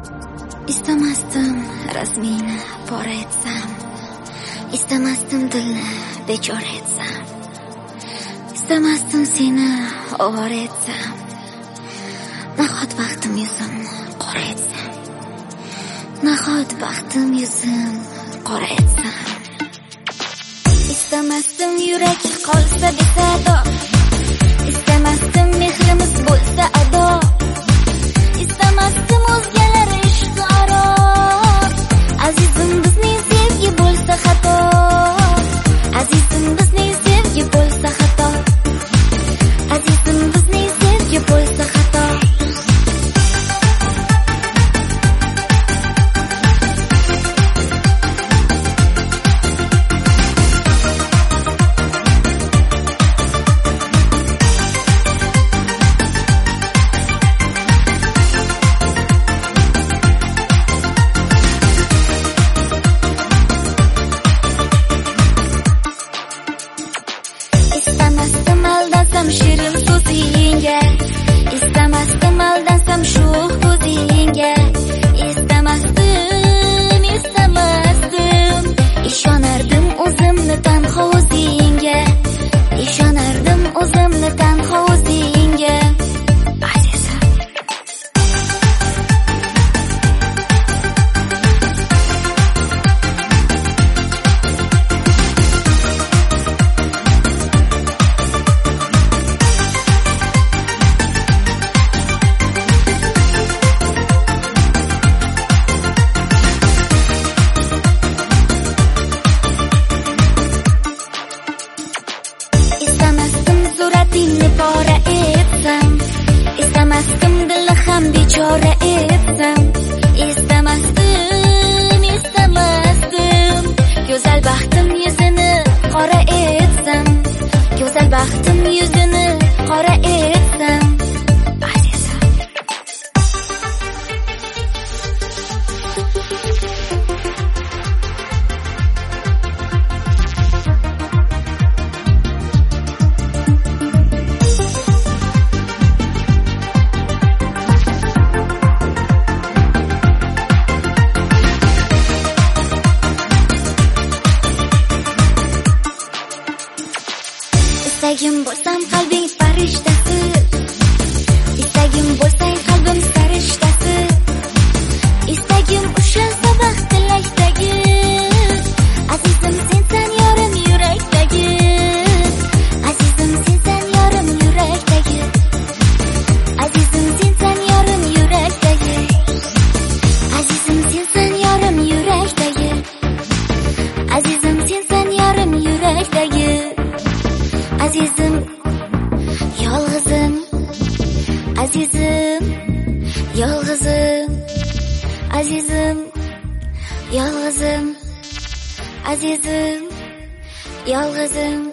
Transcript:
İstemasdim rasmingni pora etsam, istemasdim dilni bechora etsam, istemasdim seni ovora etsam, nahot baxtim yuzimni qora etsam, nahot baxtim yuzim qora etsam, istemasdim yurak qolsa besado, istemasdim mehrimiz bo'lsa ado, istemasdim o'zgalar ishqi aro, azizim bizning sevgi bo'lsa xato, azizim bizning sevgi bo'lsa xato, azizim bizning sevgi bo'lsa xato. İstemasdim aldansam shirin so'zingga, istemasdim aldansam sho'x ko'zingga, istemasdim, istemasdim, ishonardim o'zimni tanho o'zingga, ishonardim o'zimni tanho o'zingga. Azizim, istemasdim suratingni pora etsam, istemasdim dilni ham bechora etsam, istemasdim, istemasdim, go'zal baxtim yuzini qora etsam, go'zal baxtim yuzini qora etsam. Azizim, istagim bo'lsam qalbing farishtasi, istagim bo'lsang qalbim sarishtasi, istagim ushalsa baxt tilakdagi, azizim sensan yorim yurakdagi, azizim sensan yorim yurakdagi, azizim sensan yorim yurakdagi, azizim sensan yorim yurakdagi, azizim sensan yorim yurakdagi. Azizim, yolg'izim, azizim, yolg'izim, azizim, yolg'izim, azizim, yolg'izim.